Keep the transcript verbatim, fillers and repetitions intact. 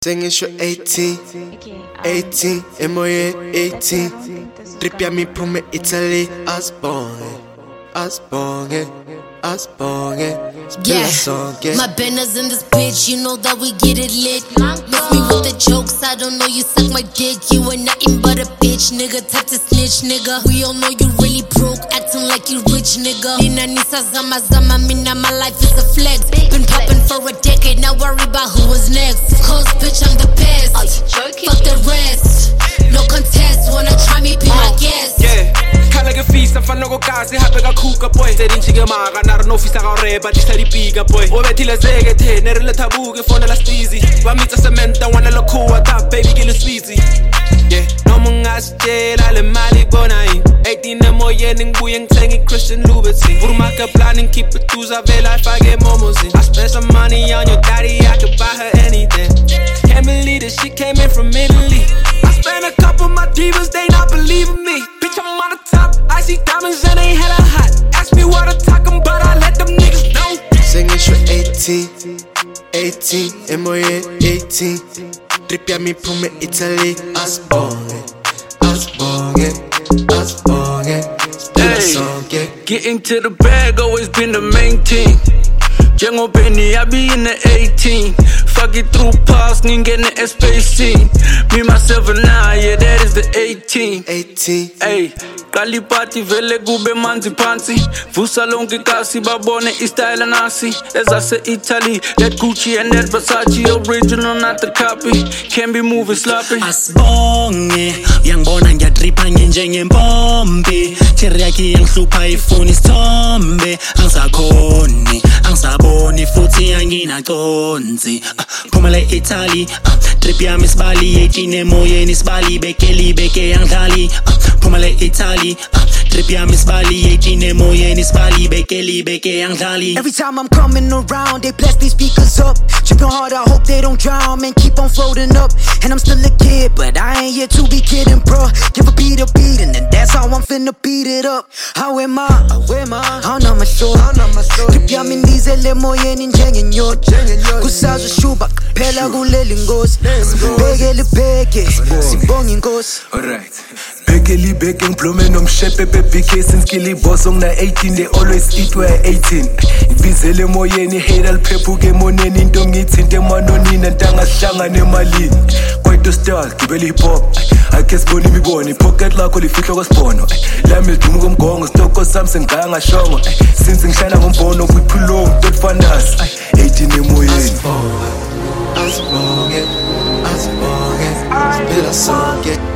Tengisho eighteen, eighteen, emoye eighteen. Tripia mi prume Italy, Asbonge, Asbonge, Asbonge. Yeah, my banners in this bitch, you know that we get it lit. Miss me with the jokes, I don't know you suck my dick. You ain't nothing but a bitch, nigga, type to snitch, nigga. We all know you really broke, acting like you rich, nigga. Nina Nisa Zama Zama, mina, my life is a flex. Been popping for a decade, now worry about who was next. Cause bitch, I'm the best. Are you joking? Fuck the rest. No contest, wanna try me, be my guest. Yeah, khala ke fisa mfana go kasi hape ka khuka boy. Tsedinchi ke maga na re no fisa ga reba di sa di pika boy. O bethile zeke the ne re le thabuke fona la steezy. Ba mitsa cement wana lo khuwa top baby ke le sweetie. Yeah, no mungasitshela le mali bona yi. eighteen emoyeni ngibuye ngithenga Christian Louboutin. Urumaka planning keep it to zavela ifake momozin. I spent some money on your daddy, I could buy her anything. Can't believe this shit came in from Italy. I spent a couple of my divas, they not believing me. Bitch, I'm on the top, I see diamonds and they hella hot. Ask me what I'm talking about, I let them niggas know. Singing for eighteen, eighteen, emoye eighteen. Tripia mi prume Italy, Asbonge, Asbonge, Asbonge. Hey, getting to the bag always been the main thing. Django Benny, I be in the eighteen. Fuck it through past, nigga in the S P C. Me, myself and I, yeah, that is the eighteen. eighteen. Hey, Kalipati vele gube manzi pansi. Vusa longi kasi babone istyle nasi. As I say Italy, that Gucci and that Versace original, not the copy. Can't be moving sloppy. Asbonge, yang bona ngiyadripa njenge mpompi. Cheriyaki yang hlupa ifuni sithombe. Angisakhoni, angisaboni futhi anginaconsi. Phumele Italy, trip yami sibali eighteen emoyeni sibali bekeli beke yangidlali. Phumele Italy, trip yami sibali eighteen emoyeni sibali bekeli beke yangidlali. Every time I'm coming around, they blast these speakers up. Tripping hard, I hope they don't drown, man, keep on floating up. And I'm still a kid, but I ain't here to be kidding, bro. Give a beat a beat, and then that's how I'm finna beat it up. How am I? How am I? How am I sure? Trip yami ndizele emoyeni njenge nyoto. Kusazo shuba kuphela kuleli ngosi. Bekele beke, sibonge inkosi. Alright. Bekeli beke ngiplume nomshepe baby case skilly boss on the eighteen, they always eat where eighteen. Ibizele emoyeni hate alphephuke emoneni into ngithinte emanonini ntangasihlangane emalini. Quite style gibeli hip hop. Ake siboni imiboni pocket lakho lifihlo kwasibhono. Lami liduma komgongo stoko Samsung ngaya ngashongo. Since ngishana ngombono kwiphulo don't find us. eighteen emoyeni. Asbonge, Asbonge, Asbonge, Asbonge.